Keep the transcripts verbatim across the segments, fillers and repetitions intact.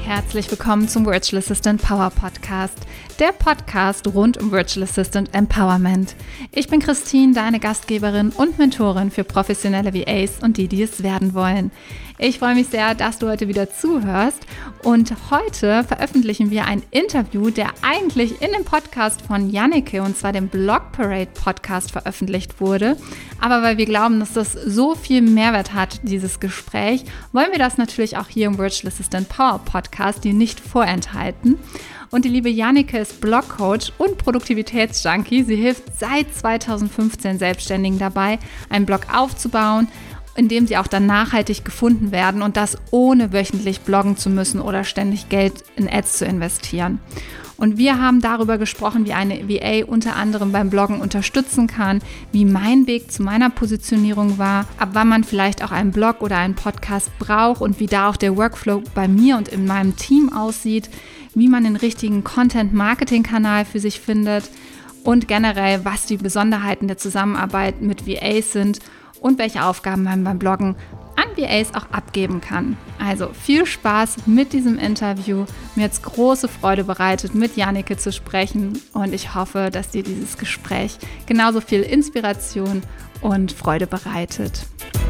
herzlich willkommen zum Virtual Assistant Power Podcast, der Podcast rund um Virtual Assistant Empowerment. Ich bin Christine, deine Gastgeberin und Mentorin für professionelle V As und die, die es werden wollen. Ich freue mich sehr, dass du heute wieder zuhörst und heute veröffentlichen wir ein Interview, der eigentlich in dem Podcast von Janneke, und zwar dem Blog Parade Podcast, veröffentlicht wurde. Aber weil wir glauben, dass das so viel Mehrwert hat, dieses Gespräch, wollen wir das natürlich auch hier im Virtual Assistant Power Podcast dir nicht vorenthalten. Und die liebe Janneke ist Blogcoach und Produktivitätsjunkie. Sie hilft seit zweitausendfünfzehn Selbstständigen dabei, einen Blog aufzubauen, in dem sie auch dann nachhaltig gefunden werden und das ohne wöchentlich bloggen zu müssen oder ständig Geld in Ads zu investieren. Und wir haben darüber gesprochen, wie eine V A unter anderem beim Bloggen unterstützen kann, wie mein Weg zu meiner Positionierung war, ab wann man vielleicht auch einen Blog oder einen Podcast braucht und wie da auch der Workflow bei mir und in meinem Team aussieht, wie man den richtigen Content-Marketing-Kanal für sich findet und generell, was die Besonderheiten der Zusammenarbeit mit V As sind und welche Aufgaben man beim Bloggen an V As auch abgeben kann. Also viel Spaß mit diesem Interview. Mir hat es große Freude bereitet, mit Janneke zu sprechen und ich hoffe, dass dir dieses Gespräch genauso viel Inspiration und Freude bereitet.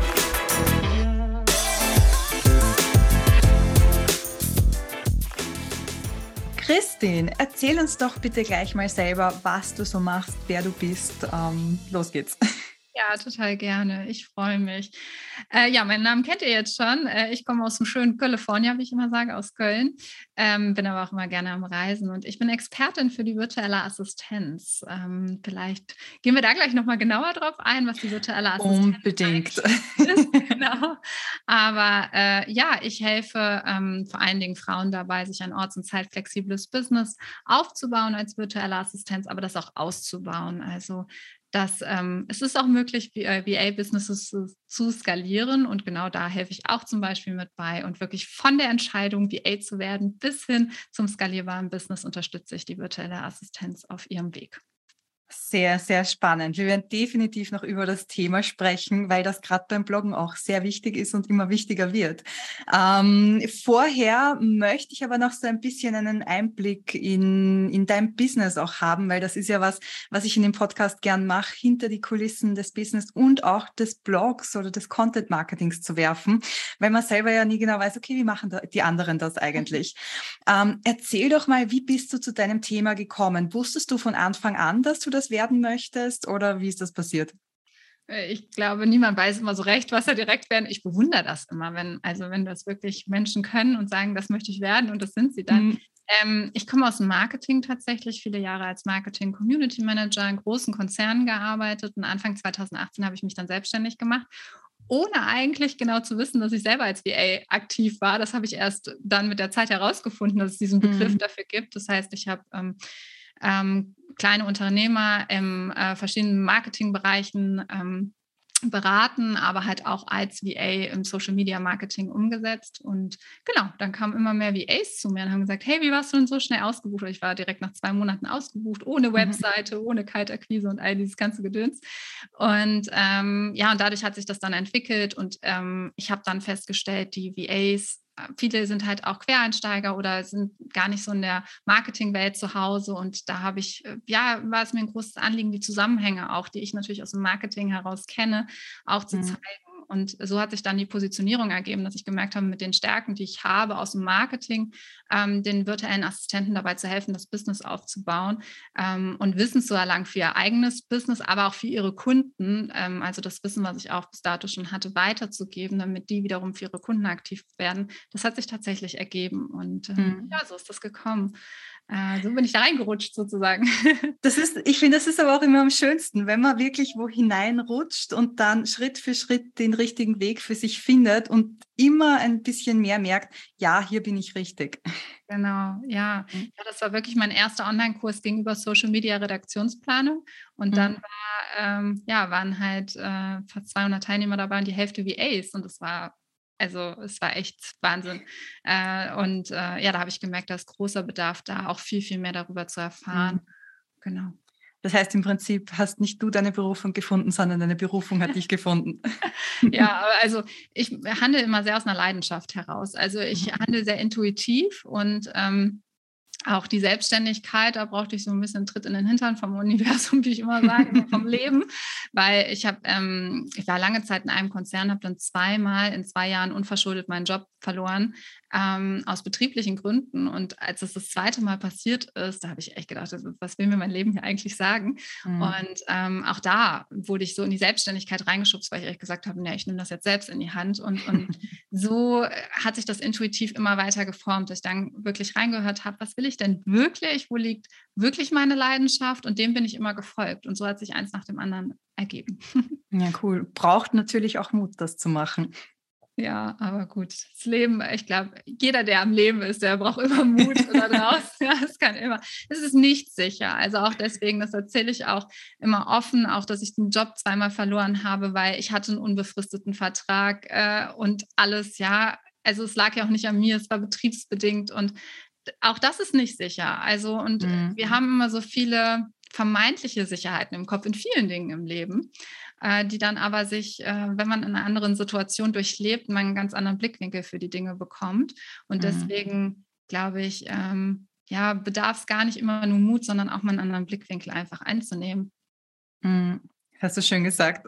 Christine, erzähl uns doch bitte gleich mal selber, was du so machst, wer du bist. Ähm, los geht's. Ja, total gerne. Ich freue mich. Äh, ja, meinen Namen kennt ihr jetzt schon. Äh, ich komme aus dem schönen California, wie ich immer sage, aus Köln. Ähm, bin aber auch immer gerne am Reisen und ich bin Expertin für die virtuelle Assistenz. Ähm, vielleicht gehen wir da gleich nochmal genauer drauf ein, was die virtuelle Assistenz Unbedingt ist. Genau. Aber äh, ja, ich helfe ähm, vor allen Dingen Frauen dabei, sich ein orts- und zeitflexibles Business aufzubauen als virtuelle Assistenz, aber das auch auszubauen. Also dass ähm, es ist auch möglich, V A-Businesses zu, zu skalieren und genau da helfe ich auch zum Beispiel mit bei und wirklich von der Entscheidung, V A zu werden, bis hin zum skalierbaren Business unterstütze ich die virtuelle Assistenz auf ihrem Weg. Sehr, sehr spannend. Wir werden definitiv noch über das Thema sprechen, weil das gerade beim Bloggen auch sehr wichtig ist und immer wichtiger wird. Ähm, vorher möchte ich aber noch so ein bisschen einen Einblick in, in dein Business auch haben, weil das ist ja was, was ich in dem Podcast gern mache, hinter die Kulissen des Business und auch des Blogs oder des Content-Marketings zu werfen, weil man selber ja nie genau weiß, okay, wie machen die anderen das eigentlich? Ähm, erzähl doch mal, wie bist du zu deinem Thema gekommen? Wusstest du von Anfang an, dass du das werden möchtest oder wie ist das passiert? Ich glaube, niemand weiß immer so recht, was er direkt werden. Ich bewundere das immer, wenn, also wenn das wirklich Menschen können und sagen, das möchte ich werden und das sind sie dann. Mhm. Ähm, ich komme aus dem Marketing tatsächlich, viele Jahre als Marketing-Community-Manager in großen Konzernen gearbeitet und Anfang zweitausendachtzehn habe ich mich dann selbstständig gemacht, ohne eigentlich genau zu wissen, dass ich selber als V A aktiv war. Das habe ich erst dann mit der Zeit herausgefunden, dass es diesen Begriff mhm. dafür gibt. Das heißt, ich habe ähm, ähm, kleine Unternehmer in äh, verschiedenen Marketingbereichen ähm, beraten, aber halt auch als V A im Social Media Marketing umgesetzt. Und genau, dann kamen immer mehr V As zu mir und haben gesagt, hey, wie warst du denn so schnell ausgebucht? Und ich war direkt nach zwei Monaten ausgebucht, ohne Webseite, mhm. ohne Kaltakquise und all dieses ganze Gedöns. Und ähm, ja, und dadurch hat sich das dann entwickelt und ähm, ich habe dann festgestellt, die V As, viele sind halt auch Quereinsteiger oder sind gar nicht so in der Marketingwelt zu Hause. Und da habe ich, ja, war es mir ein großes Anliegen, die Zusammenhänge auch, die ich natürlich aus dem Marketing heraus kenne, auch zu mhm. zeigen. Und so hat sich dann die Positionierung ergeben, dass ich gemerkt habe, mit den Stärken, die ich habe aus dem Marketing, ähm, den virtuellen Assistenten dabei zu helfen, das Business aufzubauen ähm, und Wissen zu erlangen für ihr eigenes Business, aber auch für ihre Kunden. Ähm, also das Wissen, was ich auch bis dato schon hatte, weiterzugeben, damit die wiederum für ihre Kunden aktiv werden. Das hat sich tatsächlich ergeben und ähm, mhm. ja, so ist das gekommen. Äh, so bin ich da reingerutscht sozusagen. Das ist, ich finde, das ist aber auch immer am schönsten, wenn man wirklich wo hineinrutscht und dann Schritt für Schritt den richtigen Weg für sich findet und immer ein bisschen mehr merkt, ja, hier bin ich richtig. Genau, ja. ja. Das war wirklich mein erster Online-Kurs gegenüber Social Media Redaktionsplanung. Und dann war, ähm, ja, waren halt äh, fast zweihundert Teilnehmer dabei und die Hälfte V As. Und das war Also es war echt Wahnsinn. Äh, und äh, ja, da habe ich gemerkt, da ist großer Bedarf da, auch viel, viel mehr darüber zu erfahren. Mhm. Genau. Das heißt, im Prinzip hast nicht du deine Berufung gefunden, sondern deine Berufung hat dich gefunden. Ja, aber also ich handle immer sehr aus einer Leidenschaft heraus. Also ich Mhm. handle sehr intuitiv und ähm, auch die Selbstständigkeit, da brauchte ich so ein bisschen Tritt in den Hintern vom Universum, wie ich immer sage, so vom Leben, weil ich habe, ähm, ich war lange Zeit in einem Konzern, habe dann zweimal in zwei Jahren unverschuldet meinen Job verloren, ähm, aus betrieblichen Gründen. Und als es das zweite Mal passiert ist, da habe ich echt gedacht, was will mir mein Leben hier eigentlich sagen? Mhm. Und ähm, auch da wurde ich so in die Selbstständigkeit reingeschubst, weil ich echt gesagt habe, nee, ich nehme das jetzt selbst in die Hand. Und, und so hat sich das intuitiv immer weiter geformt, dass ich dann wirklich reingehört habe, was will ich denn wirklich? Wo liegt wirklich meine Leidenschaft? Und dem bin ich immer gefolgt. Und so hat sich eins nach dem anderen ergeben. Ja, cool. Braucht natürlich auch Mut, das zu machen. Ja, aber gut. Das Leben, ich glaube, jeder, der am Leben ist, der braucht immer Mut da draus. Ja, es kann immer. Es ist nicht sicher. Also auch deswegen, das erzähle ich auch immer offen, auch, dass ich den Job zweimal verloren habe, weil ich hatte einen unbefristeten Vertrag äh, und alles, ja. Also es lag ja auch nicht an mir, es war betriebsbedingt und auch das ist nicht sicher. Also und Mhm. wir haben immer so viele vermeintliche Sicherheiten im Kopf in vielen Dingen im Leben, äh, die dann aber sich, äh, wenn man in einer anderen Situation durchlebt, man einen ganz anderen Blickwinkel für die Dinge bekommt. Und Mhm. deswegen glaube ich, ähm, ja, bedarf es gar nicht immer nur Mut, sondern auch mal einen anderen Blickwinkel einfach einzunehmen. Mhm. Hast du schön gesagt.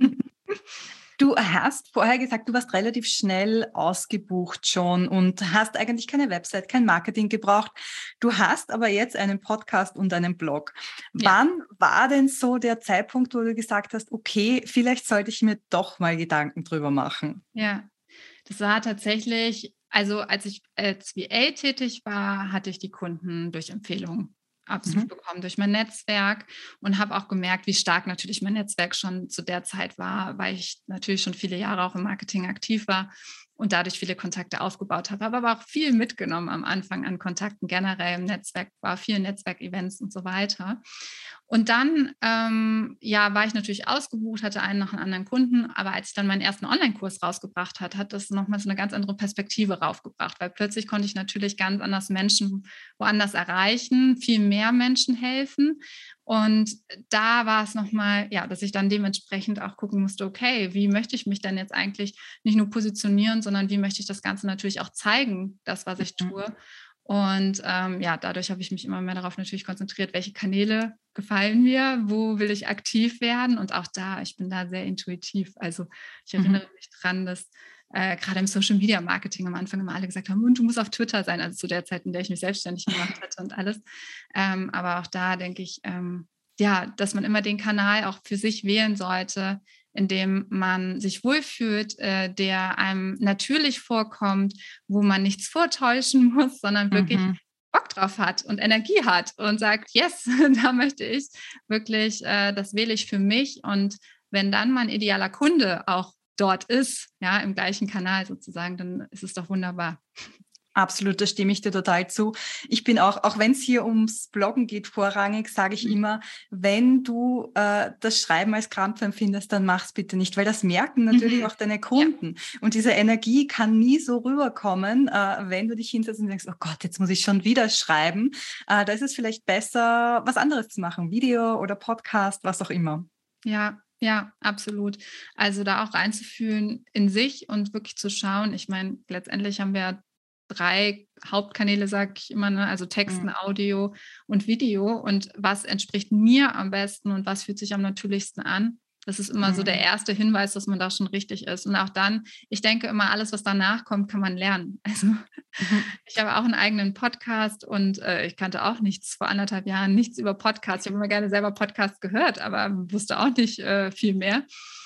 Du hast vorher gesagt, du warst relativ schnell ausgebucht schon und hast eigentlich keine Website, kein Marketing gebraucht. Du hast aber jetzt einen Podcast und einen Blog. Ja, Wann war denn so der Zeitpunkt, wo du gesagt hast, okay, vielleicht sollte ich mir doch mal Gedanken drüber machen? ja. Das war tatsächlich, also als ich als V A tätig war, hatte ich die Kunden durch Empfehlungen absolut Mhm. bekommen, durch mein Netzwerk und habe auch gemerkt, wie stark natürlich mein Netzwerk schon zu der Zeit war, weil ich natürlich schon viele Jahre auch im Marketing aktiv war und dadurch viele Kontakte aufgebaut habe, habe aber auch viel mitgenommen am Anfang an Kontakten generell im Netzwerk, war viel Netzwerkevents und so weiter. Und dann, ähm, ja, war ich natürlich ausgebucht, hatte einen noch einen anderen Kunden, aber als ich dann meinen ersten Online-Kurs rausgebracht hat, hat das nochmal so eine ganz andere Perspektive raufgebracht, weil plötzlich konnte ich natürlich ganz anders Menschen woanders erreichen, viel mehr Menschen helfen. Und da war es nochmal, ja, dass ich dann dementsprechend auch gucken musste, okay, wie möchte ich mich denn jetzt eigentlich nicht nur positionieren, sondern wie möchte ich das Ganze natürlich auch zeigen, das, was ich Mhm. tue. Und ähm, ja, dadurch habe ich mich immer mehr darauf natürlich konzentriert, welche Kanäle gefallen mir, wo will ich aktiv werden. Und auch da, ich bin da sehr intuitiv. Also ich Mhm. erinnere mich dran, dass äh, gerade im Social Media Marketing am Anfang immer alle gesagt haben, und du musst auf Twitter sein, also zu der Zeit, in der ich mich selbstständig gemacht hatte und alles. Ähm, aber auch da denke ich, ähm, ja, dass man immer den Kanal auch für sich wählen sollte, in dem man sich wohlfühlt, äh, der einem natürlich vorkommt, wo man nichts vortäuschen muss, sondern wirklich Mhm. Bock drauf hat und Energie hat und sagt, yes, da möchte ich wirklich, äh, das wähle ich für mich. Und wenn dann mein idealer Kunde auch dort ist, ja, im gleichen Kanal sozusagen, dann ist es doch wunderbar. Absolut, da stimme ich dir total zu. Ich bin auch, auch wenn es hier ums Bloggen geht, vorrangig, sage ich immer, wenn du äh, das Schreiben als Krampf empfindest, dann mach's bitte nicht, weil das merken natürlich Mhm. auch deine Ja, Kunden. Und diese Energie kann nie so rüberkommen, äh, wenn du dich hinsetzt und denkst, oh Gott, jetzt muss ich schon wieder schreiben. Äh, da ist es vielleicht besser, was anderes zu machen, Video oder Podcast, was auch immer. ja, ja, absolut. Also da auch reinzufühlen in sich und wirklich zu schauen. Ich meine, letztendlich haben wir drei Hauptkanäle, sage ich immer, ne? Also Texten, Mhm. Audio und Video. Und was entspricht mir am besten und was fühlt sich am natürlichsten an? Das ist immer so der Mhm. erste Hinweis, dass man da schon richtig ist. Und auch dann, ich denke immer, alles, was danach kommt, kann man lernen. Also Mhm. ich habe auch einen eigenen Podcast und äh, ich kannte auch nichts vor anderthalb Jahren, nichts über Podcasts. Ich habe immer gerne selber Podcasts gehört, aber wusste auch nicht äh, viel mehr,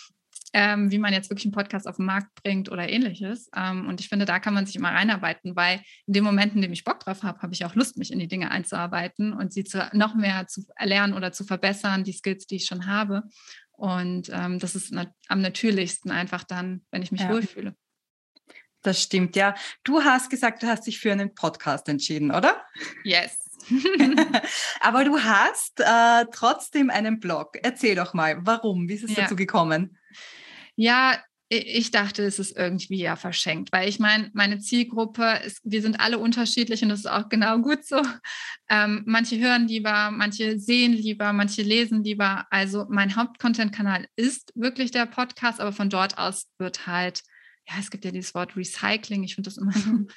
ähm, wie man jetzt wirklich einen Podcast auf den Markt bringt oder ähnliches. Ähm, und ich finde, da kann man sich immer reinarbeiten, weil in dem Moment, in dem ich Bock drauf habe, habe ich auch Lust, mich in die Dinge einzuarbeiten und sie zu, noch mehr zu erlernen oder zu verbessern, die Skills, die ich schon habe. Und ähm, das ist nat- am natürlichsten einfach dann, wenn ich mich Ja, wohlfühle. das stimmt, ja. Du hast gesagt, du hast dich für einen Podcast entschieden, oder? Yes. Aber du hast äh, trotzdem einen Blog. Erzähl doch mal, warum? Wie ist es dazu Ja. gekommen? Ja, ich dachte, es ist irgendwie ja verschenkt, weil ich meine, meine Zielgruppe ist, wir sind alle unterschiedlich und das ist auch genau gut so. Ähm, manche hören lieber, manche sehen lieber, manche lesen lieber. Also mein Hauptcontent-Kanal ist wirklich der Podcast, aber von dort aus wird halt, ja, es gibt ja dieses Wort Recycling. Ich finde das immer so,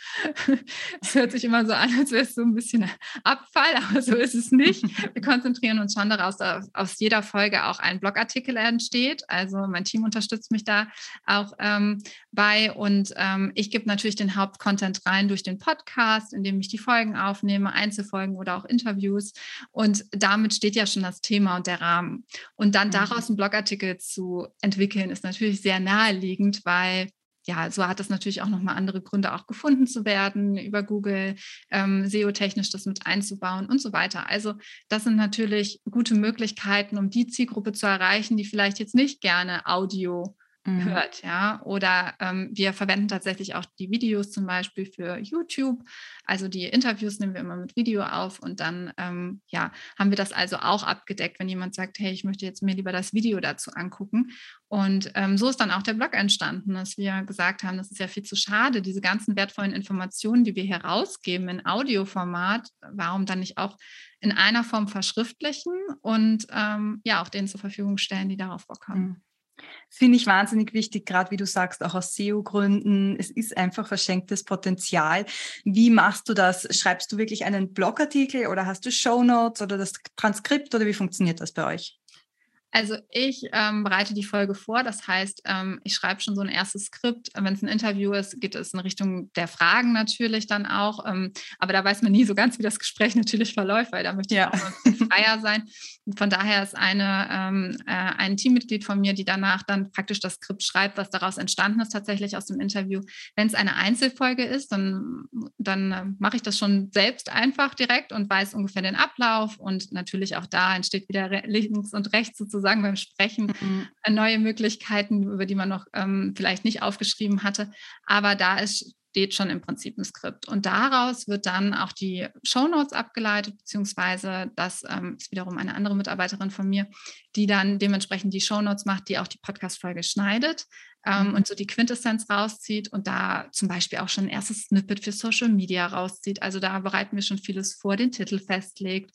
es hört sich immer so an, als wäre es so ein bisschen Abfall, aber so ist es nicht. Wir konzentrieren uns schon darauf, dass aus jeder Folge auch ein Blogartikel entsteht. Also mein Team unterstützt mich da auch ähm, bei und ähm, ich gebe natürlich den Hauptcontent rein durch den Podcast, indem ich die Folgen aufnehme, Einzelfolgen oder auch Interviews und damit steht ja schon das Thema und der Rahmen. Und dann daraus einen Blogartikel zu entwickeln, ist natürlich sehr naheliegend, weil ja, so hat es natürlich auch nochmal andere Gründe, auch gefunden zu werden, über Google, ähm, S E O-technisch das mit einzubauen und so weiter. Also das sind natürlich gute Möglichkeiten, um die Zielgruppe zu erreichen, die vielleicht jetzt nicht gerne Audio mhm. hört, ja. Oder ähm, wir verwenden tatsächlich auch die Videos zum Beispiel für YouTube. Also die Interviews nehmen wir immer mit Video auf und dann ähm, ja, haben wir das also auch abgedeckt, wenn jemand sagt, hey, ich möchte jetzt mir lieber das Video dazu angucken. Und ähm, so ist dann auch der Blog entstanden, dass wir gesagt haben, das ist ja viel zu schade, diese ganzen wertvollen Informationen, die wir hier rausgeben in Audioformat, warum dann nicht auch in einer Form verschriftlichen und ähm, ja, auch denen zur Verfügung stellen, die darauf Bock haben. Mhm. Finde ich wahnsinnig wichtig, gerade wie du sagst, auch aus S E O-Gründen. Es ist einfach verschenktes Potenzial. Wie machst du das? Schreibst du wirklich einen Blogartikel oder hast du Shownotes oder das Transkript oder wie funktioniert das bei euch? Also ich ähm, bereite die Folge vor, das heißt, ähm, ich schreibe schon so ein erstes Skript. Wenn es ein Interview ist, geht es in Richtung der Fragen natürlich dann auch. Ähm, aber da weiß man nie so ganz, wie das Gespräch natürlich verläuft, weil da möchte ich ja auch mal ein bisschen freier sein. Und von daher ist eine, ähm, äh, ein Teammitglied von mir, die danach dann praktisch das Skript schreibt, was daraus entstanden ist, tatsächlich aus dem Interview. Wenn es eine Einzelfolge ist, dann, dann äh, mache ich das schon selbst einfach direkt und weiß ungefähr den Ablauf. Und natürlich auch da entsteht wieder links und rechts sozusagen sagen beim Sprechen, mhm. neue Möglichkeiten, über die man noch ähm, vielleicht nicht aufgeschrieben hatte. Aber da ist, steht schon im Prinzip ein Skript. Und daraus wird dann auch die Shownotes abgeleitet, beziehungsweise das ähm, ist wiederum eine andere Mitarbeiterin von mir, die dann dementsprechend die Shownotes macht, die auch die Podcast-Folge schneidet ähm, mhm. und so die Quintessenz rauszieht und da zum Beispiel auch schon ein erstes Snippet für Social Media rauszieht. Also da bereiten wir schon vieles vor, den Titel festlegt.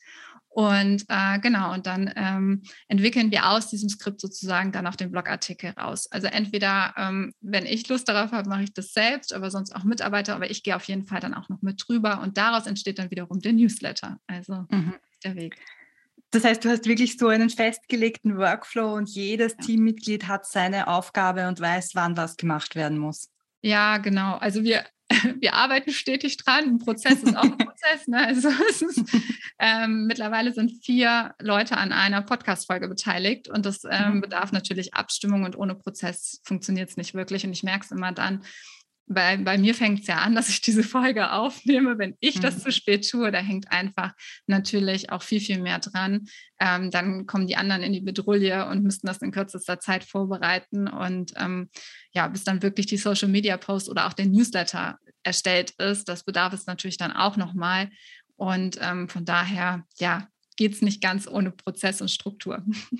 Und äh, genau, und dann ähm, entwickeln wir aus diesem Skript sozusagen dann auch den Blogartikel raus. Also entweder, ähm, wenn ich Lust darauf habe, mache ich das selbst, aber sonst auch Mitarbeiter, aber ich gehe auf jeden Fall dann auch noch mit drüber und daraus entsteht dann wiederum der Newsletter. Also mhm. der Weg. Das heißt, du hast wirklich so einen festgelegten Workflow und jedes ja. Teammitglied hat seine Aufgabe und weiß, wann was gemacht werden muss. Ja, genau. Also wir Wir arbeiten stetig dran. Ein Prozess ist auch ein Prozess. Ne? Also es ist, ähm, mittlerweile sind vier Leute an einer Podcast-Folge beteiligt und das ähm, bedarf natürlich Abstimmung und ohne Prozess funktioniert es nicht wirklich. Und ich merke es immer dann, bei, bei mir fängt es ja an, dass ich diese Folge aufnehme. Wenn ich das mhm. zu spät tue, da hängt einfach natürlich auch viel, viel mehr dran. Ähm, dann kommen die anderen in die Bedrulle und müssten das in kürzester Zeit vorbereiten. Und ähm, ja, bis dann wirklich die Social-Media-Post oder auch der Newsletter erstellt ist, das bedarf es natürlich dann auch nochmal. Und ähm, von daher, ja, geht es nicht ganz ohne Prozess und Struktur.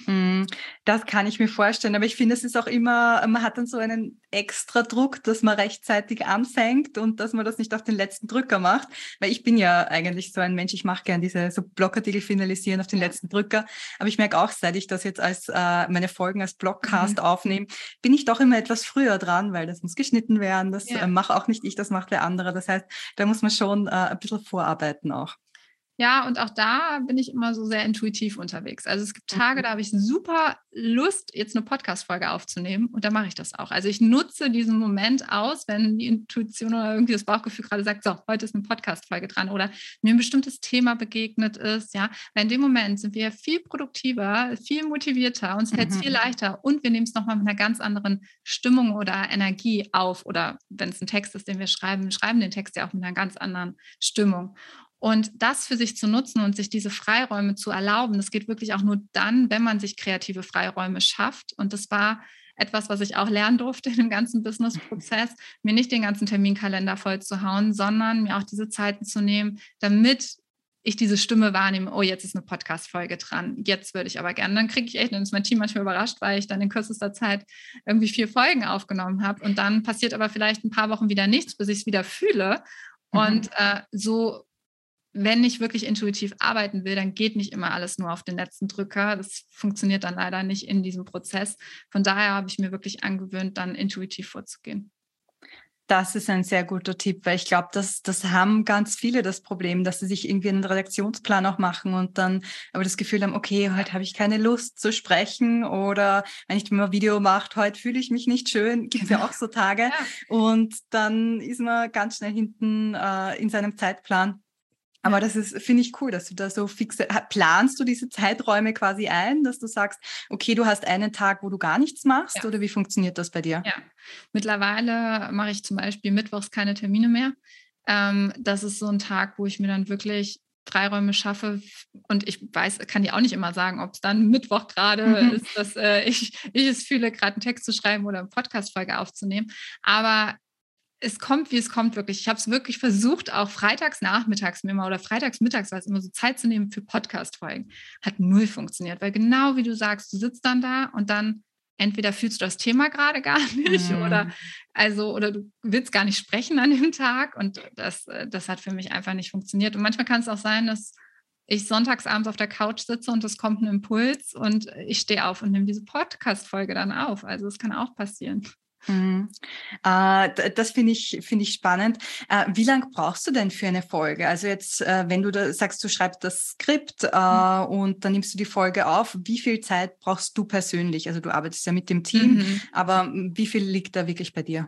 Das kann ich mir vorstellen, aber ich finde, es ist auch immer, man hat dann so einen extra Druck, dass man rechtzeitig anfängt und dass man das nicht auf den letzten Drücker macht, weil ich bin ja eigentlich so ein Mensch, ich mache gerne diese so Blogartikel finalisieren auf den letzten Drücker, aber ich merke auch, seit ich das jetzt als äh, meine Folgen als Blogcast mhm. aufnehme, bin ich doch immer etwas früher dran, weil das muss geschnitten werden, das ja. äh, mache auch nicht ich, das macht wer andere, das heißt, da muss man schon äh, ein bisschen vorarbeiten auch. Ja, und auch da bin ich immer so sehr intuitiv unterwegs. Also es gibt Tage, da habe ich super Lust, jetzt eine Podcast-Folge aufzunehmen und da mache ich das auch. Also ich nutze diesen Moment aus, wenn die Intuition oder irgendwie das Bauchgefühl gerade sagt, so, heute ist eine Podcast-Folge dran oder mir ein bestimmtes Thema begegnet ist, ja. Weil in dem Moment sind wir viel produktiver, viel motivierter, uns fällt es mhm. viel leichter und wir nehmen es nochmal mit einer ganz anderen Stimmung oder Energie auf oder wenn es ein Text ist, den wir schreiben, wir schreiben den Text ja auch mit einer ganz anderen Stimmung. Und das für sich zu nutzen und sich diese Freiräume zu erlauben, das geht wirklich auch nur dann, wenn man sich kreative Freiräume schafft. Und das war etwas, was ich auch lernen durfte in dem ganzen Business-Prozess, mir nicht den ganzen Terminkalender voll zu hauen, sondern mir auch diese Zeiten zu nehmen, damit ich diese Stimme wahrnehme, oh, jetzt ist eine Podcast-Folge dran, jetzt würde ich aber gerne. Dann kriege ich echt, dann ist mein Team manchmal überrascht, weil ich dann in kürzester Zeit irgendwie vier Folgen aufgenommen habe und dann passiert aber vielleicht ein paar Wochen wieder nichts, bis ich es wieder fühle. Mhm. Und äh, so, wenn ich wirklich intuitiv arbeiten will, dann geht nicht immer alles nur auf den letzten Drücker. Das funktioniert dann leider nicht in diesem Prozess. Von daher habe ich mir wirklich angewöhnt, dann intuitiv vorzugehen. Das ist ein sehr guter Tipp, weil ich glaube, das, das haben ganz viele das Problem, dass sie sich irgendwie einen Redaktionsplan auch machen und dann aber das Gefühl haben, okay, heute habe ich keine Lust zu sprechen oder wenn ich mal ein Video mache, heute fühle ich mich nicht schön, gibt es ja auch so Tage. Ja. Und dann ist man ganz schnell hinten äh, in seinem Zeitplan. Aber das ist, finde ich cool, dass du da so fixe, planst du diese Zeiträume quasi ein, dass du sagst, okay, du hast einen Tag, wo du gar nichts machst, ja. Oder wie funktioniert das bei dir? Ja, mittlerweile mache ich zum Beispiel mittwochs keine Termine mehr. Ähm, das ist so ein Tag, wo ich mir dann wirklich Freiräume schaffe und ich weiß, kann dir auch nicht immer sagen, ob es dann Mittwoch gerade mhm. ist, dass äh, ich, ich es fühle, gerade einen Text zu schreiben oder eine Podcast-Folge aufzunehmen. Aber es kommt, wie es kommt, wirklich. Ich habe es wirklich versucht, auch freitags nachmittags mir mal oder freitags mittags war es immer so Zeit zu nehmen für Podcast-Folgen. Hat null funktioniert, weil genau wie du sagst, du sitzt dann da und dann entweder fühlst du das Thema gerade gar nicht mm. oder, also, oder du willst gar nicht sprechen an dem Tag und das, das hat für mich einfach nicht funktioniert. Und manchmal kann es auch sein, dass ich sonntags abends auf der Couch sitze und es kommt ein Impuls und ich stehe auf und nehme diese Podcast-Folge dann auf. Also es kann auch passieren. Mhm. Äh, das finde ich, finde ich spannend. Äh, wie lange brauchst du denn für eine Folge? Also jetzt, äh, wenn du da sagst, du schreibst das Skript äh, mhm. und dann nimmst du die Folge auf, wie viel Zeit brauchst du persönlich? Also du arbeitest ja mit dem Team, mhm. aber wie viel liegt da wirklich bei dir?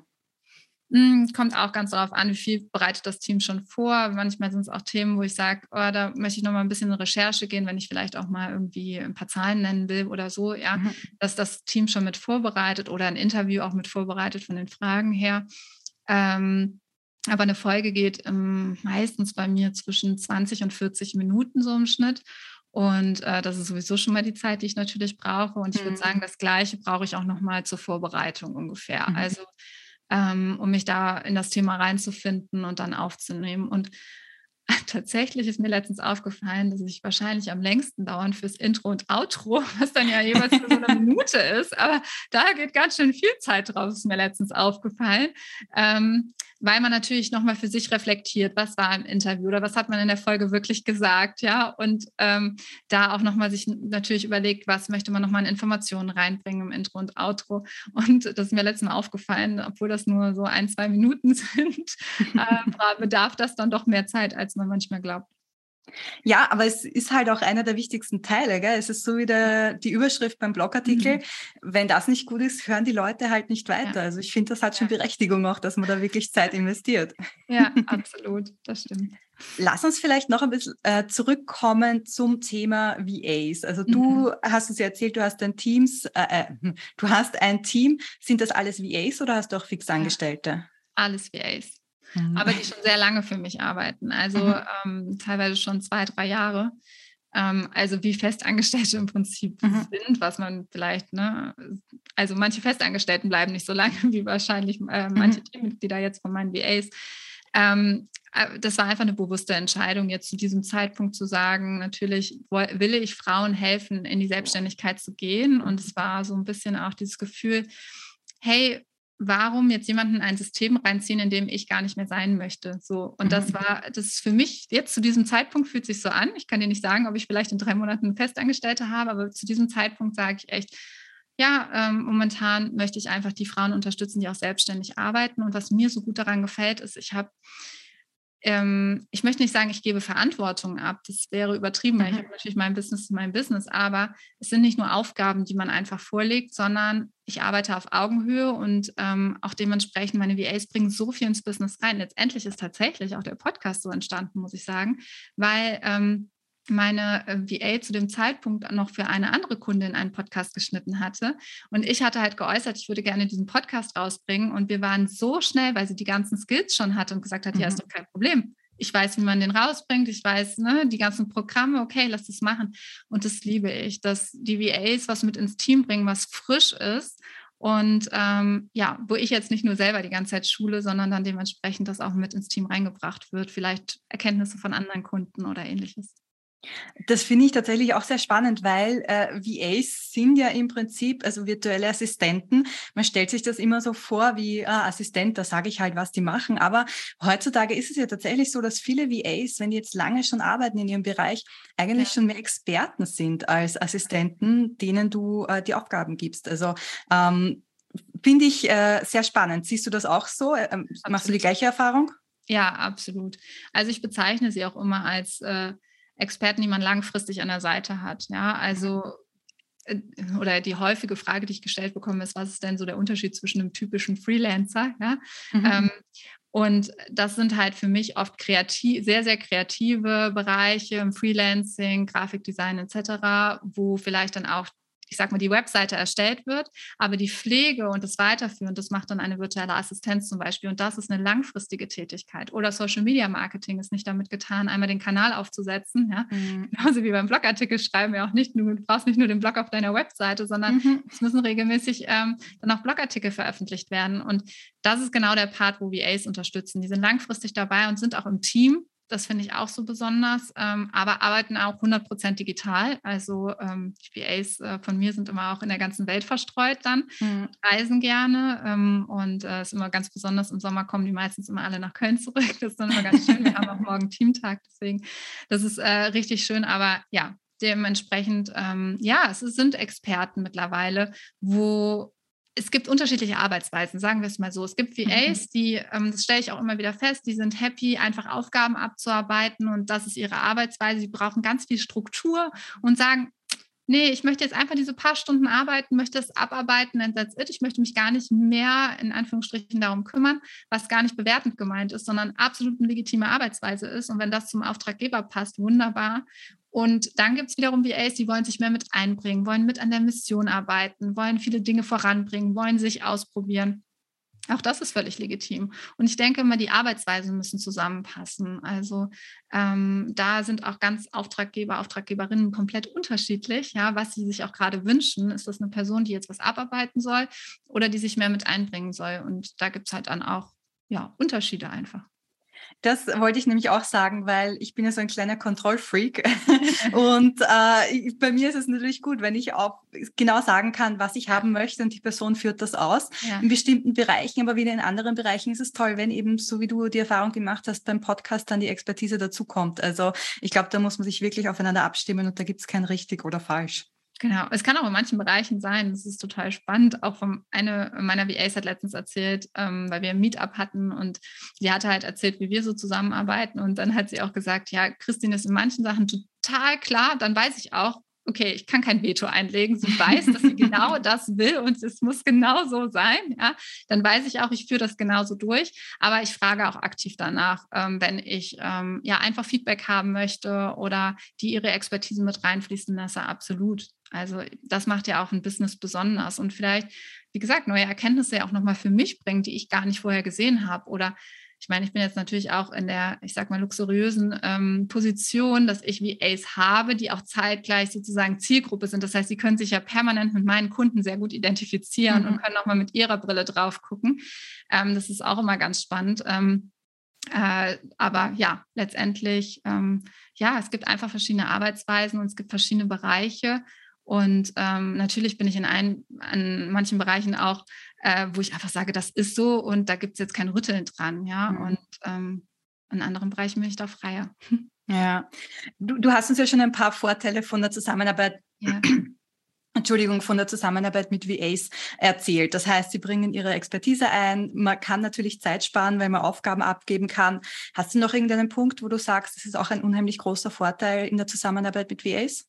Kommt auch ganz darauf an, wie viel bereitet das Team schon vor. Manchmal sind es auch Themen, wo ich sage, oh, da möchte ich noch mal ein bisschen in Recherche gehen, wenn ich vielleicht auch mal irgendwie ein paar Zahlen nennen will oder so, ja, mhm. dass das Team schon mit vorbereitet oder ein Interview auch mit vorbereitet von den Fragen her. Ähm, aber eine Folge geht ähm, meistens bei mir zwischen zwanzig und vierzig Minuten so im Schnitt. Und äh, das ist sowieso schon mal die Zeit, die ich natürlich brauche. Und ich mhm. würde sagen, das Gleiche brauche ich auch noch mal zur Vorbereitung ungefähr. Mhm. Also Ähm, um mich da in das Thema reinzufinden und dann aufzunehmen. Und tatsächlich ist mir letztens aufgefallen, dass ich wahrscheinlich am längsten dauern fürs Intro und Outro, was dann ja jeweils für so eine Minute ist. Aber da geht ganz schön viel Zeit drauf, ist mir letztens aufgefallen. Ähm, weil man natürlich nochmal für sich reflektiert, was war im Interview oder was hat man in der Folge wirklich gesagt, ja, und ähm, da auch nochmal sich natürlich überlegt, was möchte man nochmal in Informationen reinbringen im Intro und Outro. Und das ist mir letztes Mal aufgefallen, obwohl das nur so ein, zwei Minuten sind, äh, bedarf das dann doch mehr Zeit, als man manchmal glaubt. Ja, aber es ist halt auch einer der wichtigsten Teile. Gell? Es ist so wie der, die Überschrift beim Blogartikel. Mhm. Wenn das nicht gut ist, hören die Leute halt nicht weiter. Ja. Also ich finde, das hat schon Berechtigung auch, dass man da wirklich Zeit investiert. Ja, absolut. Das stimmt. Lass uns vielleicht noch ein bisschen äh, zurückkommen zum Thema V As. Also du mhm. hast uns ja erzählt, du hast ein Teams, äh, äh, du hast ein Team. Sind das alles V As oder hast du auch Fixangestellte? Ja, alles V As. Aber die schon sehr lange für mich arbeiten, also mhm. ähm, teilweise schon zwei, drei Jahre. Ähm, also wie Festangestellte im Prinzip mhm. sind, was man vielleicht, ne, also manche Festangestellten bleiben nicht so lange wie wahrscheinlich äh, manche mhm. Teammitglieder jetzt von meinen V As. Ähm, das war einfach eine bewusste Entscheidung, jetzt zu diesem Zeitpunkt zu sagen, natürlich will ich Frauen helfen, in die Selbstständigkeit zu gehen. Und es war so ein bisschen auch dieses Gefühl, hey, warum jetzt jemanden in ein System reinziehen, in dem ich gar nicht mehr sein möchte. So. Und das war, das ist für mich jetzt zu diesem Zeitpunkt fühlt sich so an. Ich kann dir nicht sagen, ob ich vielleicht in drei Monaten eine Festangestellte habe, aber zu diesem Zeitpunkt sage ich echt, ja, ähm, momentan möchte ich einfach die Frauen unterstützen, die auch selbstständig arbeiten. Und was mir so gut daran gefällt, ist, ich habe Ähm, ich möchte nicht sagen, ich gebe Verantwortung ab, das wäre übertrieben, weil ich habe natürlich mein Business mein Business, aber es sind nicht nur Aufgaben, die man einfach vorlegt, sondern ich arbeite auf Augenhöhe und ähm, auch dementsprechend meine V As bringen so viel ins Business rein. Letztendlich ist tatsächlich auch der Podcast so entstanden, muss ich sagen, weil ähm, meine V A zu dem Zeitpunkt noch für eine andere Kundin einen Podcast geschnitten hatte. Und ich hatte halt geäußert, ich würde gerne diesen Podcast rausbringen. Und wir waren so schnell, weil sie die ganzen Skills schon hatte und gesagt hat, mhm. ja, ist doch kein Problem. Ich weiß, wie man den rausbringt. Ich weiß, ne, die ganzen Programme, okay, lass das machen. Und das liebe ich, dass die V As was mit ins Team bringen, was frisch ist Und ähm, ja, wo ich jetzt nicht nur selber die ganze Zeit schule, sondern dann dementsprechend das auch mit ins Team reingebracht wird, vielleicht Erkenntnisse von anderen Kunden oder ähnliches. Das finde ich tatsächlich auch sehr spannend, weil äh, V As sind ja im Prinzip, also virtuelle Assistenten. Man stellt sich das immer so vor wie äh, Assistent, da sage ich halt, was die machen. Aber heutzutage ist es ja tatsächlich so, dass viele V As, wenn die jetzt lange schon arbeiten in ihrem Bereich, eigentlich ja. schon mehr Experten sind als Assistenten, denen du äh, die Aufgaben gibst. Also ähm, finde ich äh, sehr spannend. Siehst du das auch so? Ähm, machst du die gleiche Erfahrung? Ja, absolut. Also ich bezeichne sie auch immer als äh, Experten, die man langfristig an der Seite hat. Ja, also äh, oder die häufige Frage, die ich gestellt bekomme, ist, was ist denn so der Unterschied zwischen einem typischen Freelancer? Ja? Mhm. Ähm, und das sind halt für mich oft kreativ, sehr, sehr kreative Bereiche im Freelancing, Grafikdesign et cetera, wo vielleicht dann auch, ich sag mal, die Webseite erstellt wird, aber die Pflege und das Weiterführen, das macht dann eine virtuelle Assistenz zum Beispiel. Und das ist eine langfristige Tätigkeit. Oder Social Media Marketing ist nicht damit getan, einmal den Kanal aufzusetzen. Ja? Mhm. Genauso wie beim Blogartikel schreiben wir auch nicht, du brauchst nicht nur den Blog auf deiner Webseite, sondern mhm. es müssen regelmäßig ähm, dann auch Blogartikel veröffentlicht werden. Und das ist genau der Part, wo V As unterstützen. Die sind langfristig dabei und sind auch im Team. Das finde ich auch so besonders, ähm, aber arbeiten auch hundert Prozent digital. Also ähm, die V As äh, von mir sind immer auch in der ganzen Welt verstreut dann, mhm. reisen gerne ähm, und es äh, ist immer ganz besonders, im Sommer kommen die meistens immer alle nach Köln zurück. Das ist dann immer ganz schön. Wir haben auch morgen Teamtag, deswegen das ist äh, richtig schön, aber ja, dementsprechend, ähm, ja, es sind Experten mittlerweile, wo es gibt unterschiedliche Arbeitsweisen, sagen wir es mal so. Es gibt V As, die, ähm, das stelle ich auch immer wieder fest, die sind happy, einfach Aufgaben abzuarbeiten und das ist ihre Arbeitsweise. Sie brauchen ganz viel Struktur und sagen, nee, ich möchte jetzt einfach diese paar Stunden arbeiten, möchte das abarbeiten and that's it. Ich möchte mich gar nicht mehr in Anführungsstrichen darum kümmern, was gar nicht bewertend gemeint ist, sondern absolut eine legitime Arbeitsweise ist. Und wenn das zum Auftraggeber passt, wunderbar. Und dann gibt es wiederum V As, die wollen sich mehr mit einbringen, wollen mit an der Mission arbeiten, wollen viele Dinge voranbringen, wollen sich ausprobieren. Auch das ist völlig legitim. Und ich denke immer, die Arbeitsweisen müssen zusammenpassen. Also ähm, da sind auch ganz Auftraggeber, Auftraggeberinnen komplett unterschiedlich, ja, was sie sich auch gerade wünschen. Ist das eine Person, die jetzt was abarbeiten soll oder die sich mehr mit einbringen soll? Und da gibt es halt dann auch ja, Unterschiede einfach. Das wollte ich nämlich auch sagen, weil ich bin ja so ein kleiner Kontrollfreak und äh, bei mir ist es natürlich gut, wenn ich auch genau sagen kann, was ich haben möchte und die Person führt das aus. Ja. In bestimmten Bereichen, aber wieder in anderen Bereichen ist es toll, wenn eben, so wie du die Erfahrung gemacht hast, beim Podcast dann die Expertise dazukommt. Also ich glaube, da muss man sich wirklich aufeinander abstimmen und da gibt es kein richtig oder falsch. Genau, es kann auch in manchen Bereichen sein, das ist total spannend. Auch von eine meiner V As hat letztens erzählt, ähm, weil wir ein Meetup hatten und die hatte halt erzählt, wie wir so zusammenarbeiten und dann hat sie auch gesagt, ja, Christine ist in manchen Sachen total klar, dann weiß ich auch, okay, ich kann kein Veto einlegen. Sie weiß, dass sie genau das will und es muss genau so sein. Ja, dann weiß ich auch, ich führe das genauso durch. Aber ich frage auch aktiv danach, ähm, wenn ich ähm, ja einfach Feedback haben möchte oder die ihre Expertise mit reinfließen lasse. Absolut. Also das macht ja auch ein Business besonders und vielleicht, wie gesagt, neue Erkenntnisse ja auch nochmal für mich bringen, die ich gar nicht vorher gesehen habe oder ich meine, ich bin jetzt natürlich auch in der, ich sag mal, luxuriösen ähm, Position, dass ich V As habe, die auch zeitgleich sozusagen Zielgruppe sind. Das heißt, sie können sich ja permanent mit meinen Kunden sehr gut identifizieren mhm. und können auch mal mit ihrer Brille drauf gucken. Ähm, das ist auch immer ganz spannend. Ähm, äh, aber ja, letztendlich, ähm, ja, es gibt einfach verschiedene Arbeitsweisen und es gibt verschiedene Bereiche. Und ähm, natürlich bin ich in ein, an manchen Bereichen auch, äh, wo ich einfach sage, das ist so und da gibt es jetzt kein Rütteln dran, ja. Mhm. Und ähm, in anderen Bereichen bin ich da freier. Ja, du, du hast uns ja schon ein paar Vorteile von der Zusammenarbeit, ja. Entschuldigung, von der Zusammenarbeit mit V As erzählt. Das heißt, sie bringen ihre Expertise ein. Man kann natürlich Zeit sparen, weil man Aufgaben abgeben kann. Hast du noch irgendeinen Punkt, wo du sagst, das ist auch ein unheimlich großer Vorteil in der Zusammenarbeit mit V As?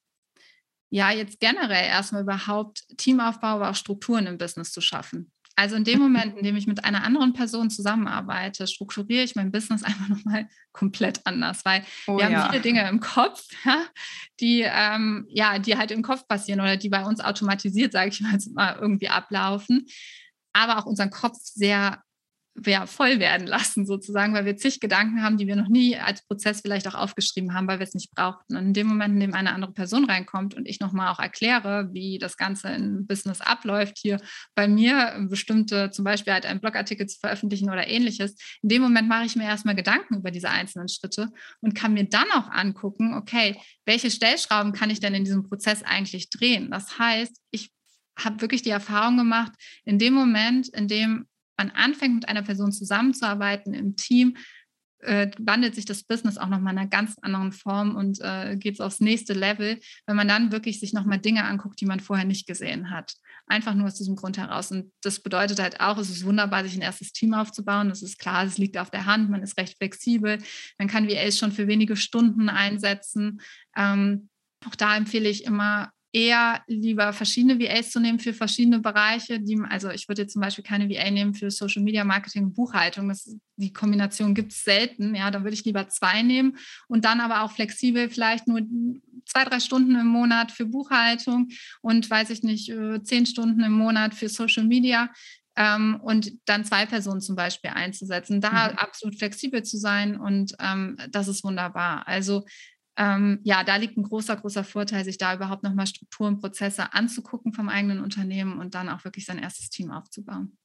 Ja, jetzt generell erstmal überhaupt Teamaufbau, aber auch Strukturen im Business zu schaffen. Also in dem Moment, in dem ich mit einer anderen Person zusammenarbeite, strukturiere ich mein Business einfach nochmal komplett anders, weil oh, wir ja. haben viele Dinge im Kopf, ja, die, ähm, ja, die halt im Kopf passieren oder die bei uns automatisiert, sage ich mal, irgendwie ablaufen, aber auch unseren Kopf sehr ja, voll werden lassen sozusagen, weil wir zig Gedanken haben, die wir noch nie als Prozess vielleicht auch aufgeschrieben haben, weil wir es nicht brauchten. Und in dem Moment, in dem eine andere Person reinkommt und ich nochmal auch erkläre, wie das Ganze in Business abläuft, hier bei mir bestimmte, zum Beispiel halt einen Blogartikel zu veröffentlichen oder ähnliches, in dem Moment mache ich mir erstmal Gedanken über diese einzelnen Schritte und kann mir dann auch angucken, okay, welche Stellschrauben kann ich denn in diesem Prozess eigentlich drehen? Das heißt, ich habe wirklich die Erfahrung gemacht, in dem Moment, in dem man anfängt, mit einer Person zusammenzuarbeiten im Team, äh, wandelt sich das Business auch nochmal in einer ganz anderen Form und äh, geht es aufs nächste Level, wenn man dann wirklich sich nochmal Dinge anguckt, die man vorher nicht gesehen hat. Einfach nur aus diesem Grund heraus. Und das bedeutet halt auch, es ist wunderbar, sich ein erstes Team aufzubauen. Das ist klar, es liegt auf der Hand, man ist recht flexibel. Man kann V As schon für wenige Stunden einsetzen. Ähm, auch da empfehle ich immer, eher lieber verschiedene V As zu nehmen für verschiedene Bereiche. Die, also ich würde jetzt zum Beispiel keine V A nehmen für Social Media Marketing und Buchhaltung. Das, die Kombination gibt es selten. Ja, da würde ich lieber zwei nehmen und dann aber auch flexibel vielleicht nur zwei, drei Stunden im Monat für Buchhaltung und weiß ich nicht, zehn Stunden im Monat für Social Media. Ähm, und dann zwei Personen zum Beispiel einzusetzen, da mhm. absolut flexibel zu sein und ähm, das ist wunderbar. Also Ähm, ja, da liegt ein großer, großer Vorteil, sich da überhaupt nochmal Strukturen, Prozesse anzugucken vom eigenen Unternehmen und dann auch wirklich sein erstes Team aufzubauen.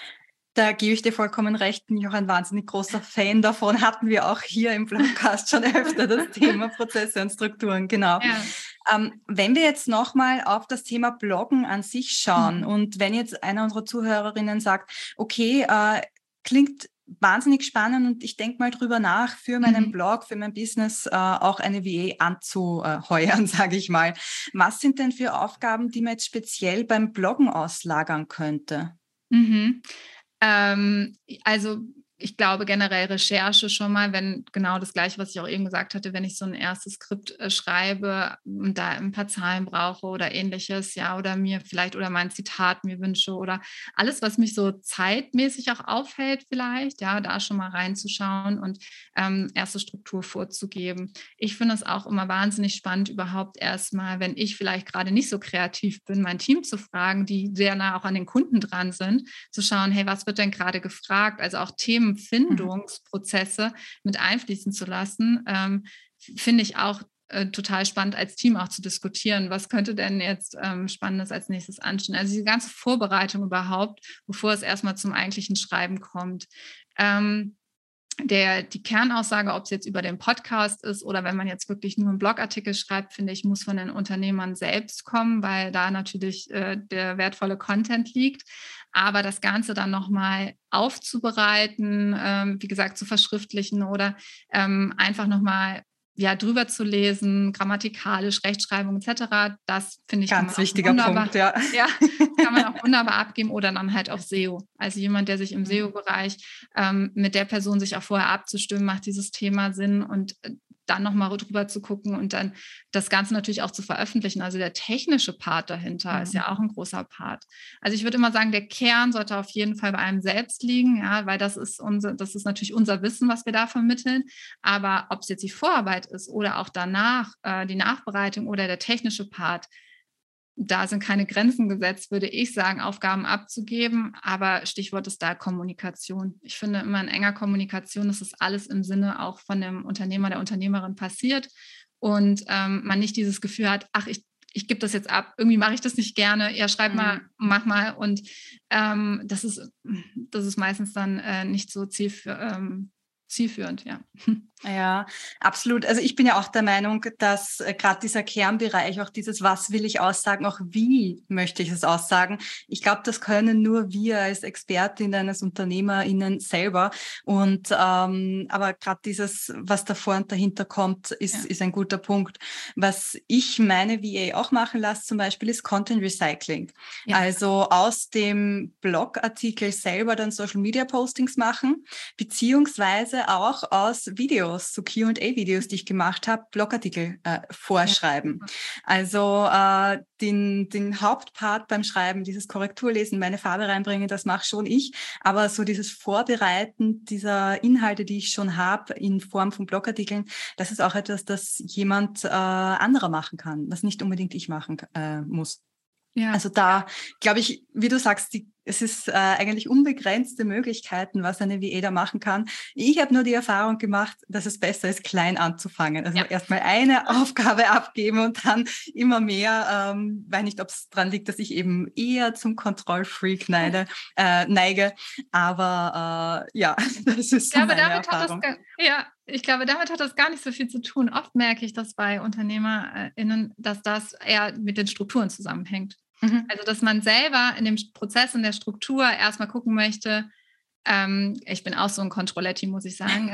Da gebe ich dir vollkommen recht, bin ich auch ein wahnsinnig großer Fan davon. Hatten wir auch hier im Podcast schon öfter das Thema Prozesse und Strukturen, genau. Ja. Ähm, wenn wir jetzt nochmal auf das Thema Bloggen an sich schauen mhm. und wenn jetzt einer unserer Zuhörerinnen sagt, okay, äh, klingt wahnsinnig spannend und ich denke mal drüber nach, für meinen mhm. Blog, für mein Business äh, auch eine V A anzuheuern, sage ich mal. Was sind denn für Aufgaben, die man jetzt speziell beim Bloggen auslagern könnte? Mhm. Ähm, also ich glaube generell Recherche schon mal, wenn genau das Gleiche, was ich auch eben gesagt hatte, wenn ich so ein erstes Skript äh, schreibe und da ein paar Zahlen brauche oder ähnliches, ja, oder mir vielleicht oder mein Zitat mir wünsche oder alles, was mich so zeitmäßig auch aufhält vielleicht, ja, da schon mal reinzuschauen und ähm, erste Struktur vorzugeben. Ich finde es auch immer wahnsinnig spannend, überhaupt erstmal, wenn ich vielleicht gerade nicht so kreativ bin, mein Team zu fragen, die sehr nah auch an den Kunden dran sind, zu schauen, hey, was wird denn gerade gefragt? Also auch Themenfindungsprozesse mit einfließen zu lassen, ähm, finde ich auch äh, total spannend als Team auch zu diskutieren. Was könnte denn jetzt ähm, Spannendes als nächstes anstehen? Also die ganze Vorbereitung überhaupt, bevor es erstmal zum eigentlichen Schreiben kommt. Ähm, Der, die Kernaussage, ob es jetzt über den Podcast ist oder wenn man jetzt wirklich nur einen Blogartikel schreibt, finde ich, muss von den Unternehmern selbst kommen, weil da natürlich äh, der wertvolle Content liegt. Aber das Ganze dann nochmal aufzubereiten, ähm, wie gesagt, zu verschriftlichen oder ähm, einfach nochmal ja, drüber zu lesen, grammatikalisch, Rechtschreibung et cetera, das finde ich ganz wichtiger Punkt, ja. Ja, kann man auch wunderbar abgeben oder dann halt auf S E O. Also jemand, der sich im S E O-Bereich ähm, mit der Person sich auch vorher abzustimmen, macht dieses Thema Sinn und äh, dann nochmal drüber zu gucken und dann das Ganze natürlich auch zu veröffentlichen. Also der technische Part dahinter mhm. ist ja auch ein großer Part. Also ich würde immer sagen, der Kern sollte auf jeden Fall bei einem selbst liegen, ja, weil das ist unser, das ist natürlich unser Wissen, was wir da vermitteln. Aber ob es jetzt die Vorarbeit ist oder auch danach äh, die Nachbereitung oder der technische Part, da sind keine Grenzen gesetzt, würde ich sagen, Aufgaben abzugeben. Aber Stichwort ist da Kommunikation. Ich finde immer in enger Kommunikation, dass das alles im Sinne auch von dem Unternehmer, der Unternehmerin passiert und ähm, man nicht dieses Gefühl hat, ach, ich, ich gebe das jetzt ab, irgendwie mache ich das nicht gerne, ja, schreib mal, mach mal. Und ähm, das ist, das ist meistens dann äh, nicht so zielführend. Ähm, zielführend, ja. Ja, absolut. Also ich bin ja auch der Meinung, dass äh, gerade dieser Kernbereich, auch dieses, was will ich aussagen, auch wie möchte ich es aussagen. Ich glaube, das können nur wir als Expertinnen, als UnternehmerInnen selber. Und ähm, aber gerade dieses, was davor und dahinter kommt, ist, ja. ist ein guter Punkt. Was ich meine V A auch machen lasse zum Beispiel, ist Content Recycling. Ja. Also aus dem Blogartikel selber dann Social Media Postings machen, beziehungsweise auch aus Videos, so Q und A-Videos, die ich gemacht habe, Blogartikel äh, vorschreiben. Ja. Also äh, den, den Hauptpart beim Schreiben, dieses Korrekturlesen, meine Farbe reinbringen, das mache schon ich. Aber so dieses Vorbereiten dieser Inhalte, die ich schon habe in Form von Blogartikeln, das ist auch etwas, das jemand äh, anderer machen kann, was nicht unbedingt ich machen äh, muss. Ja. Also da, glaube ich, wie du sagst, die, es ist äh, eigentlich unbegrenzte Möglichkeiten, was eine V A da machen kann. Ich habe nur die Erfahrung gemacht, dass es besser ist, klein anzufangen. Also ja. erstmal eine Aufgabe abgeben und dann immer mehr. Ähm, weiß nicht, ob es daran liegt, dass ich eben eher zum Kontrollfreak neige. Äh, neige. Aber äh, ja, das ist so meine Erfahrung. Hat das, ja, ich glaube, damit hat das gar nicht so viel zu tun. Oft merke ich das bei UnternehmerInnen, dass das eher mit den Strukturen zusammenhängt. Mhm. Also, dass man selber in dem Prozess, in der Struktur erstmal gucken möchte, ähm, ich bin auch so ein Controlletti, muss ich sagen.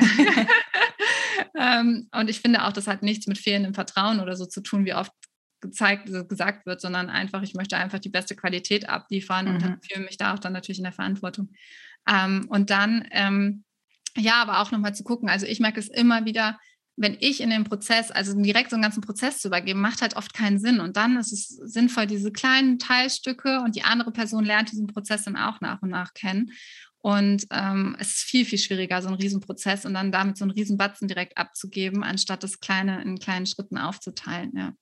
ähm, und ich finde auch, das hat nichts mit fehlendem Vertrauen oder so zu tun, wie oft gezeigt, gesagt wird, sondern einfach, ich möchte einfach die beste Qualität abliefern mhm. und fühle mich da auch dann natürlich in der Verantwortung. Ähm, und dann, ähm, ja, aber auch nochmal zu gucken, also ich merke es immer wieder, wenn ich in den Prozess, also direkt so einen ganzen Prozess zu übergeben, macht halt oft keinen Sinn. Und dann ist es sinnvoll, diese kleinen Teilstücke und die andere Person lernt diesen Prozess dann auch nach und nach kennen. Und ähm, es ist viel, viel schwieriger, so einen Riesenprozess und dann damit so einen Riesenbatzen direkt abzugeben, anstatt das Kleine in kleinen Schritten aufzuteilen, ja.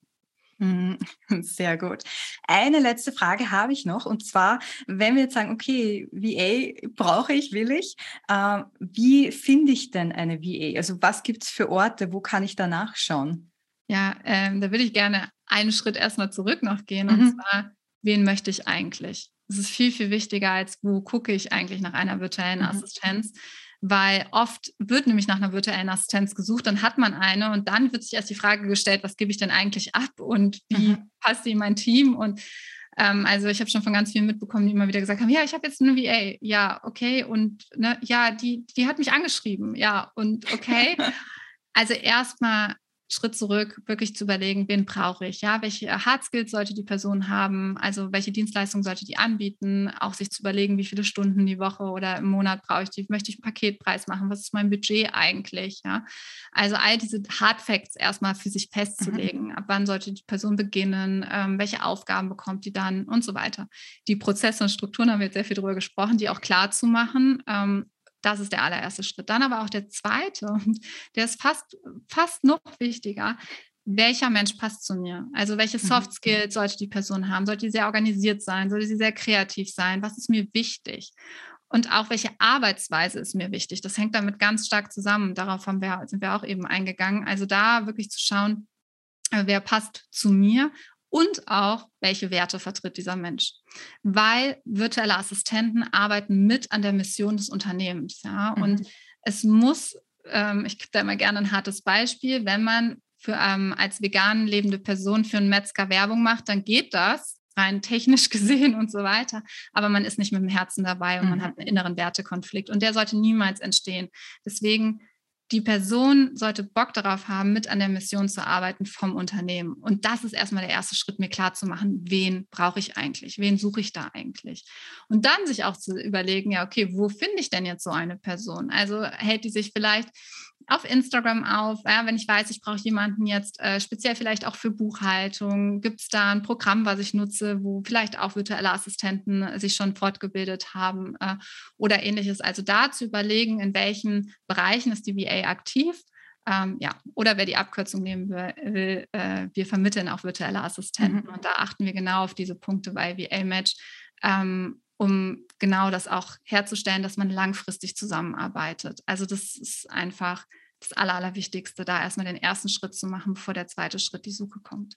Sehr gut. Eine letzte Frage habe ich noch, und zwar, wenn wir jetzt sagen, okay, V A brauche ich, will ich, äh, wie finde ich denn eine V A? Also was gibt es für Orte, wo kann ich da nachschauen? Ja, ähm, da würde ich gerne einen Schritt erstmal zurück noch gehen, mhm. und zwar, wen möchte ich eigentlich? Das ist viel, viel wichtiger, als wo gucke ich eigentlich nach einer virtuellen mhm. Assistenz. Weil oft wird nämlich nach einer virtuellen Assistenz gesucht, dann hat man eine und dann wird sich erst die Frage gestellt, was gebe ich denn eigentlich ab und wie mhm. passt die in mein Team? Und ähm, also ich habe schon von ganz vielen mitbekommen, die immer wieder gesagt haben, ja, ich habe jetzt eine V A, ja, okay, und ne, ja, die, die hat mich angeschrieben, ja, und okay. Also erstmal Schritt zurück, wirklich zu überlegen, wen brauche ich, ja, welche Hard Skills sollte die Person haben, also welche Dienstleistung sollte die anbieten, auch sich zu überlegen, wie viele Stunden die Woche oder im Monat brauche ich die, möchte ich einen Paketpreis machen, was ist mein Budget eigentlich, ja, also all diese Hard Facts erstmal für sich festzulegen, mhm. ab wann sollte die Person beginnen, ähm, welche Aufgaben bekommt die dann und so weiter. Die Prozesse und Strukturen haben wir jetzt sehr viel drüber gesprochen, die auch klar zu machen. ähm, Das ist der allererste Schritt. Dann aber auch der zweite, und der ist fast, fast noch wichtiger. Welcher Mensch passt zu mir? Also welche Soft Skills sollte die Person haben? Sollte sie sehr organisiert sein? Sollte sie sehr kreativ sein? Was ist mir wichtig? Und auch welche Arbeitsweise ist mir wichtig? Das hängt damit ganz stark zusammen. Darauf haben wir, sind wir auch eben eingegangen. Also da wirklich zu schauen, wer passt zu mir? Und auch, welche Werte vertritt dieser Mensch. Weil virtuelle Assistenten arbeiten mit an der Mission des Unternehmens. Ja? Mhm. Und es muss, ähm, ich gebe da immer gerne ein hartes Beispiel, wenn man für, ähm, als vegan lebende Person für einen Metzger Werbung macht, dann geht das, rein technisch gesehen und so weiter. Aber man ist nicht mit dem Herzen dabei und mhm. man hat einen inneren Wertekonflikt. Und der sollte niemals entstehen. Deswegen, die Person sollte Bock darauf haben, mit an der Mission zu arbeiten vom Unternehmen. Und das ist erstmal der erste Schritt, mir klar zu machen, wen brauche ich eigentlich? Wen suche ich da eigentlich? Und dann sich auch zu überlegen, ja, okay, wo finde ich denn jetzt so eine Person? Also hält die sich vielleicht auf Instagram auf, ja, wenn ich weiß, ich brauche jemanden jetzt äh, speziell vielleicht auch für Buchhaltung, gibt es da ein Programm, was ich nutze, wo vielleicht auch virtuelle Assistenten sich schon fortgebildet haben äh, oder ähnliches. Also da zu überlegen, in welchen Bereichen ist die V A aktiv, ähm, ja, oder wer die Abkürzung nehmen will, äh, wir vermitteln auch virtuelle Assistenten mhm. und da achten wir genau auf diese Punkte bei V A-Match, ähm, um genau das auch herzustellen, dass man langfristig zusammenarbeitet. Also das ist einfach das Aller, Allerwichtigste, da erstmal den ersten Schritt zu machen, bevor der zweite Schritt die Suche kommt.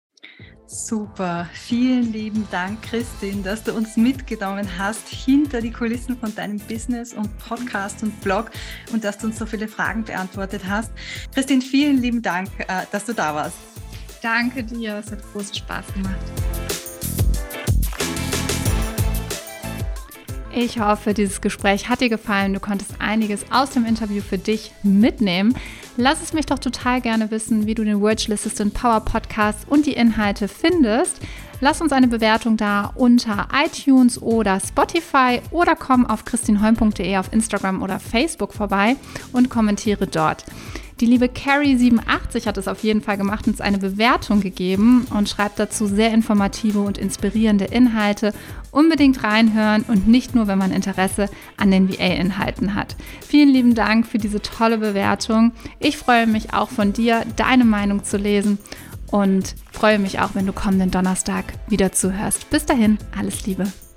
Super, vielen lieben Dank, Christine, dass du uns mitgenommen hast hinter die Kulissen von deinem Business und Podcast und Blog und dass du uns so viele Fragen beantwortet hast. Christine, vielen lieben Dank, dass du da warst. Danke dir, es hat großen Spaß gemacht. Ich hoffe, dieses Gespräch hat dir gefallen. Du konntest einiges aus dem Interview für dich mitnehmen. Lass es mich doch total gerne wissen, wie du den Virtual Assistant Power Podcast und die Inhalte findest. Lass uns eine Bewertung da unter iTunes oder Spotify oder komm auf christinholm punkt de auf Instagram oder Facebook vorbei und kommentiere dort. Die liebe Carrie siebenundachtzig hat es auf jeden Fall gemacht und uns eine Bewertung gegeben und schreibt dazu sehr informative und inspirierende Inhalte. Unbedingt reinhören und nicht nur, wenn man Interesse an den V A-Inhalten hat. Vielen lieben Dank für diese tolle Bewertung. Ich freue mich auch von dir, deine Meinung zu lesen. und freue mich auch, wenn du kommenden Donnerstag wieder zuhörst. Bis dahin, alles Liebe.